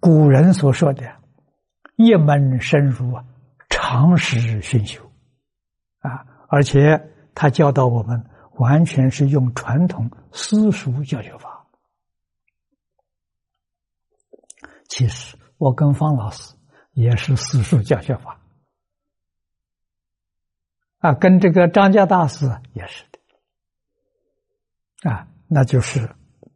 古人所说的"一门深入啊，常识熏修"而且他教导我们完全是用传统私塾教学法。其实我跟方老师也是私塾教学法跟这个张家大师也是的那就是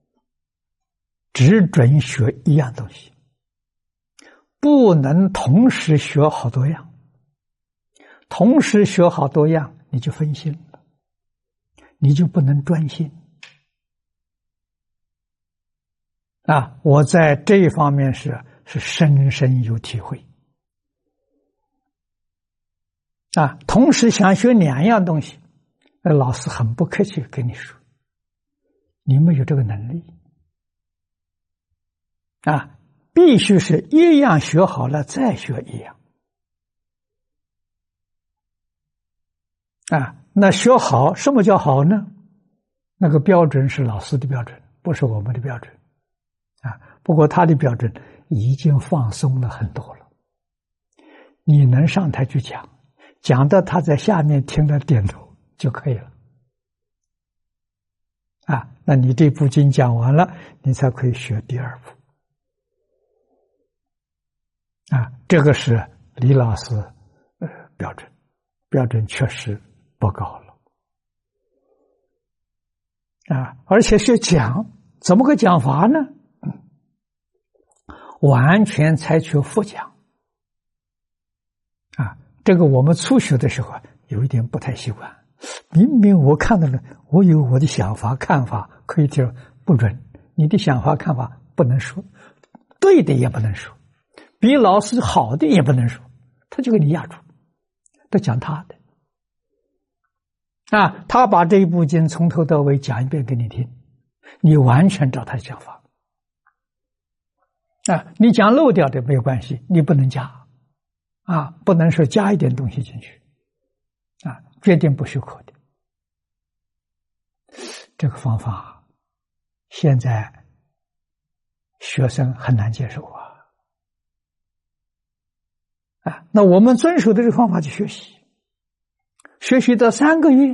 只准学一样东西，不能同时学好多样。同时学好多样，你就分心了，你就不能专心我在这一方面是深深有体会同时想学2样东西，老师很不客气跟你说，你没有这个能力必须是一样学好了再学一样那学好，什么叫好呢？那个标准是老师的标准，不是我们的标准不过他的标准已经放松了很多了，你能上台去讲到他在下面听了点头就可以了那你这部经讲完了，你才可以学第2部这个是李老师标准确实不高了而且是讲怎么个讲法呢？完全采取复讲这个我们初学的时候有一点不太习惯，明明我看到了，我有我的想法看法可以提，不准，你的想法看法不能说，对的也不能说，比老师好的也不能说，他就给你压住，都讲他的他把这一部经从头到尾讲一遍给你听，你完全照他的讲法你讲漏掉的没有关系，你不能加不能说加一点东西进去决定不许可的。这个方法现在学生很难接受那我们遵守的这个方法去学习，学习到3个月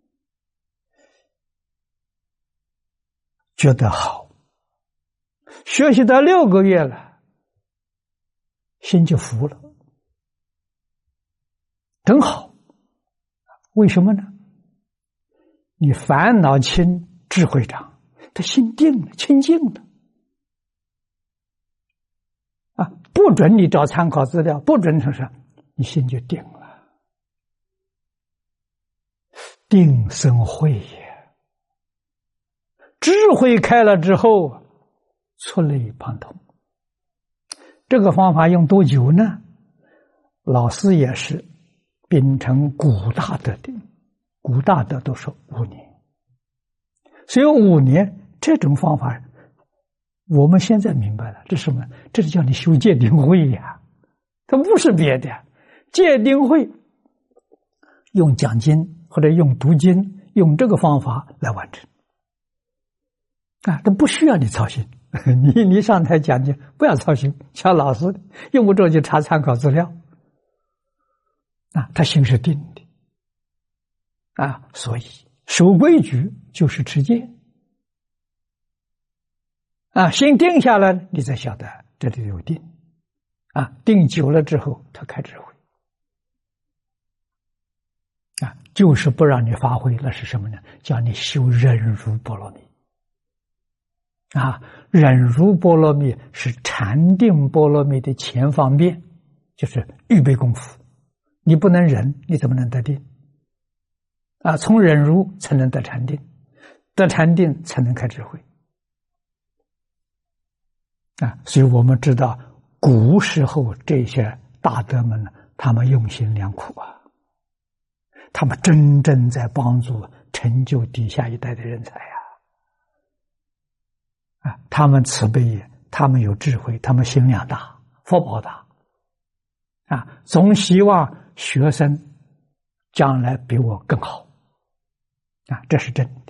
觉得好，学习到6个月了，心就服了，真好。为什么呢？你烦恼轻，智慧长，他心定了，清净了不准你找参考资料，不准什么，你心就定了，定生慧也。智慧开了之后，触类旁通。这个方法用多久呢？老师也是秉承古大德的，古大德都说5年，所以5年这种方法我们现在明白了，这是什么？这是叫你修戒定慧它不是别的。戒定慧用讲经或者用读经，用这个方法来完成它不需要你操心你上台讲经不要操心，像老师用不着就查参考资料他心是定的所以守规矩就是持戒心定下来，你才晓得这里有定定久了之后他开智慧就是不让你发挥，那是什么呢？叫你修忍辱波罗蜜忍辱波罗蜜是禅定波罗蜜的前方便，就是预备功夫。你不能忍，你怎么能得定从忍辱才能得禅定，得禅定才能开智慧所以我们知道古时候这些大德们呢，他们用心良苦他们真正在帮助成就底下一代的人才他们慈悲，他们有智慧，他们心量大，福报大总希望学生将来比我更好这是真的。